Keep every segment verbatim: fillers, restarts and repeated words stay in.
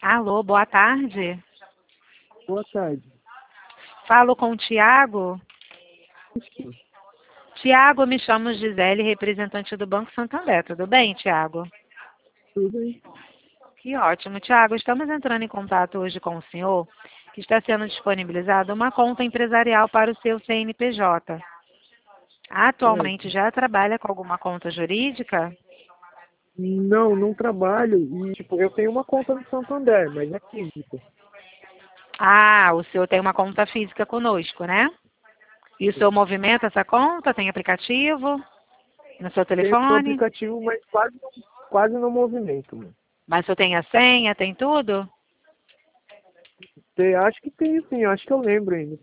Alô, boa tarde. Boa tarde. Falo com o Tiago. Tiago, me chamo Gisele, representante do Banco Santander. Tudo bem, Tiago? Tudo bem? Que ótimo. Tiago, estamos entrando em contato hoje com o senhor, que está sendo disponibilizada uma conta empresarial para o seu C N P J. Atualmente Certo. já trabalha com alguma conta jurídica? Não, não trabalho e, tipo, eu tenho uma conta no Santander, mas é física. Ah, o senhor tem uma conta física conosco, né? E o senhor movimenta essa conta? Tem aplicativo no seu Tenho um telefone? aplicativo, mas quase, quase no movimento, mano. Mas o senhor tem a senha, tem tudo? Tem- Acho que tem sim, acho que eu lembro ainda.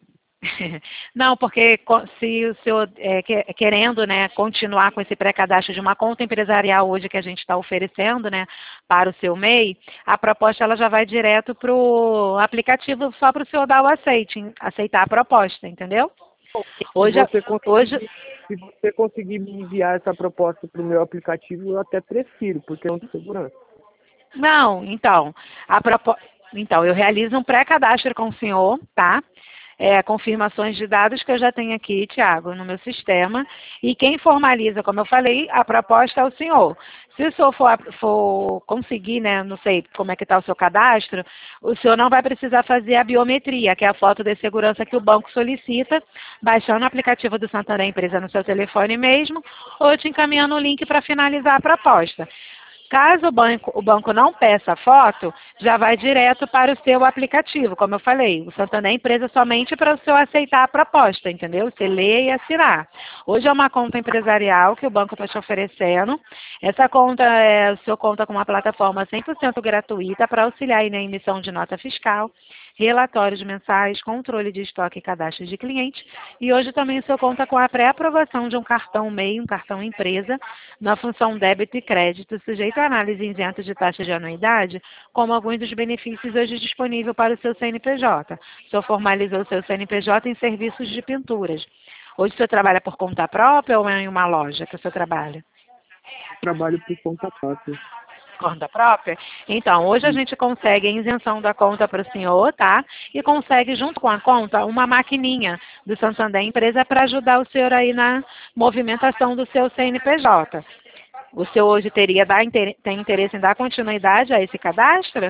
Não, porque co- se o senhor é, que- querendo, né, continuar com esse pré-cadastro de uma conta empresarial hoje que a gente está oferecendo, né, para o seu M E I, a proposta ela já vai direto para o aplicativo só para o senhor dar o aceite, aceitar a proposta, entendeu? Se Hoje, a- você hoje, conseguir, se você conseguir me enviar essa proposta para o meu aplicativo, eu até prefiro, porque é um de segurança. não, então, a propo... então, eu realizo um pré-cadastro com o senhor, tá? É, confirmações de dados que eu já tenho aqui, Tiago, no meu sistema. E quem formaliza, como eu falei, a proposta é o senhor. Se o senhor for, for conseguir, né, não sei como é que está o seu cadastro, o senhor não vai precisar fazer a biometria, que é a foto de segurança que o banco solicita, baixando o aplicativo do Santander Empresa no seu telefone mesmo, ou te encaminhando o link para finalizar a proposta. Caso o banco, o banco não peça a foto, já vai direto para o seu aplicativo, como eu falei. O Santander é empresa somente para o senhor aceitar a proposta, entendeu? Você lê e assinar. Hoje é uma conta empresarial que o banco está te oferecendo. Essa conta, é, o senhor conta com uma plataforma cem por cento gratuita para auxiliar aí na emissão de nota fiscal, relatórios mensais, controle de estoque e cadastro de cliente. E hoje também o senhor conta com a pré-aprovação de um cartão M E I, um cartão empresa, na função débito e crédito, sujeito a análise isenta de taxa de anuidade, como alguns dos benefícios hoje disponíveis para o seu C N P J. O senhor formalizou o seu C N P J em serviços de pinturas. Hoje o senhor trabalha por conta própria ou é em uma loja que o senhor trabalha? Trabalho por conta própria. Conta própria? Então, hoje a E gente consegue a isenção da conta para o senhor, tá? E consegue, junto com a conta, uma maquininha do Santander Empresa para ajudar o senhor aí na movimentação do seu C N P J. O senhor hoje teria, dar, tem interesse em dar continuidade a esse cadastro?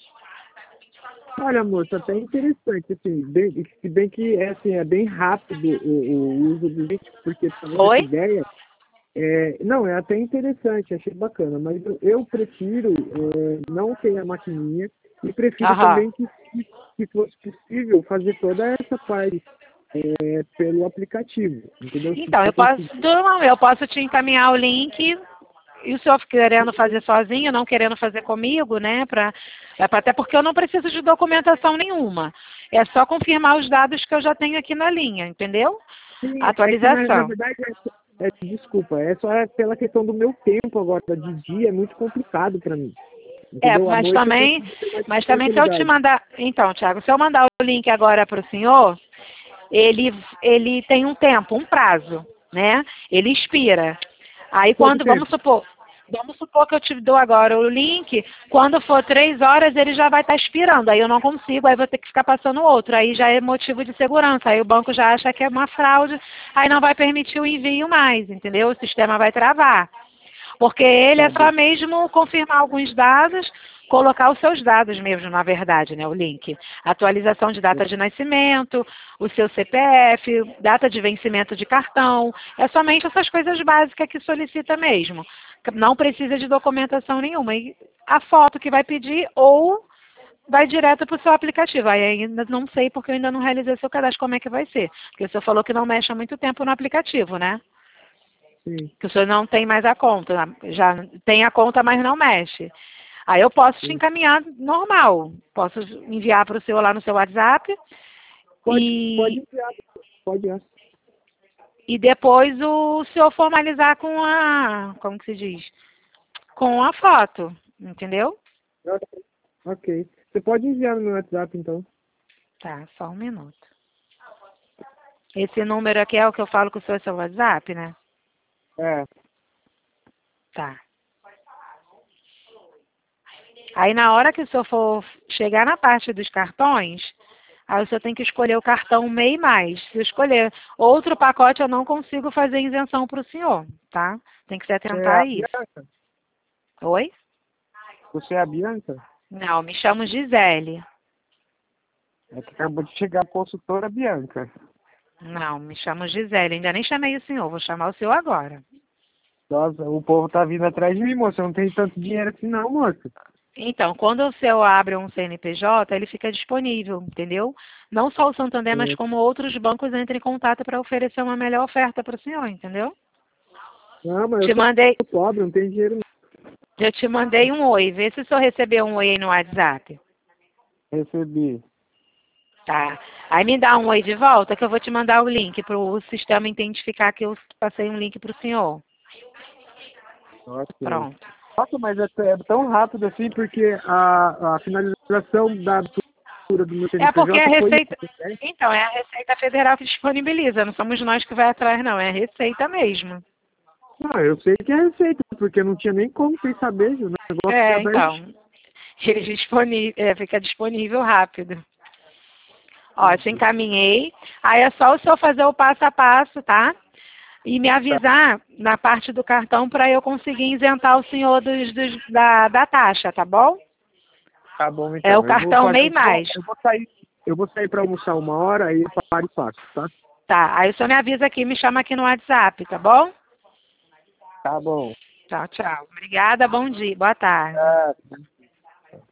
Olha, moça, até interessante, assim, bem, se bem que é, assim, é bem rápido o, o uso do gente, porque para você ter Oi? ideia, é, não, é até interessante, achei bacana, mas eu, eu prefiro é, não ter a maquininha e prefiro Aham. também que, se, se fosse possível, fazer toda essa parte é, pelo aplicativo, entendeu? Se Então, você eu posso, conseguir. não, eu posso te encaminhar o link e o senhor querendo fazer sozinho, não querendo fazer comigo, né? Pra, até porque eu não preciso de documentação nenhuma. É só confirmar os dados que eu já tenho aqui na linha, entendeu? Sim, é que na, na Atualização. verdade, é, é, desculpa, é só pela questão do meu tempo agora, de dia é muito complicado para mim, É, entendeu? À mas noite eu também, consigo ter mais mas também se eu te tranquilidade. mandar, então, Thiago, se eu mandar o link agora para o senhor, ele, ele tem um tempo, um prazo, né? Ele expira. Aí Quanto quando, tempo? vamos supor, vamos supor que eu te dou agora o link, quando for três horas ele já vai estar expirando, aí eu não consigo, aí vou ter que ficar passando outro, aí já é motivo de segurança, aí o banco já acha que é uma fraude, aí não vai permitir o envio mais, entendeu? O sistema vai travar. Porque ele Tá é só bom. mesmo confirmar alguns dados, colocar os seus dados mesmo, na verdade, né, o link. Atualização de data de nascimento, o seu C P F, data de vencimento de cartão. É somente essas coisas básicas que solicita mesmo. Não precisa de documentação nenhuma. E a foto que vai pedir ou vai direto para o seu aplicativo. Aí ainda não sei porque eu ainda não realizei o seu cadastro, como é que vai ser. Porque o senhor falou que não mexe há muito tempo no aplicativo, né? Sim, Que o senhor não tem mais a conta, já tem a conta, mas não mexe. Aí eu posso te sim. encaminhar normal, posso enviar para o senhor lá no seu WhatsApp Pode, pode e, enviar, pode enviar. e depois o senhor formalizar com a, como que se diz? Com a foto, entendeu? Ok. Você pode enviar no meu WhatsApp, então. Tá, só um minuto. Esse número aqui é o que eu falo com o senhor, é seu WhatsApp, né? É, Tá. Aí na hora que o senhor for chegar na parte dos cartões, aí o senhor tem que escolher o cartão M E I mais. Se eu escolher outro pacote, eu não consigo fazer isenção para o senhor, tá? Tem que se Você é atentar a a isso. Bianca? Oi? Você é a Bianca? Não, me chamo Gisele. É que acabou de chegar a consultora Bianca. Não, me chamo Gisele. Ainda nem chamei o senhor, vou chamar o senhor agora. Nossa, o povo tá vindo atrás de mim, moça. Eu não tenho tanto dinheiro assim não, moça. Então, quando o seu abre um C N P J, ele fica disponível, entendeu? Não só o Santander, mas É. como outros bancos entram em contato para oferecer uma melhor oferta para o senhor, entendeu? Não, mas eu Te mandei, sou pobre, não tenho dinheiro não. já te mandei um oi. Vê se o senhor recebeu um oi aí no WhatsApp. Recebi. Tá. Aí me dá um oi de volta que eu vou te mandar o link para o sistema identificar que eu passei um link para o senhor. Ok. Pronto. Nossa, mas é, é tão rápido assim porque a, a finalização da abertura do meu É porque a C N P J foi Receita. ontem, né? Então, é a Receita Federal que disponibiliza, não somos nós que vai atrás, não, é a Receita mesmo. Não, eu sei que é receita, porque não tinha nem como sem saber, o negócio É, tinha aberto. então. Ele disponível, é, fica disponível rápido. Ó, te encaminhei. Aí é só o senhor fazer o passo a passo, tá? E me avisar na parte do cartão para eu conseguir isentar o senhor dos, dos- da, da taxa, tá bom? Tá bom, É o então. Eu vou cartão fazer, M E I eu vou, mais. eu vou sair, eu vou sair para almoçar uma hora, aí eu paro e faço, tá? Tá, aí o senhor me avisa aqui, me chama aqui no WhatsApp, tá bom? Tá bom. Tchau, tchau. Obrigada, bom dia, boa tarde. Tá.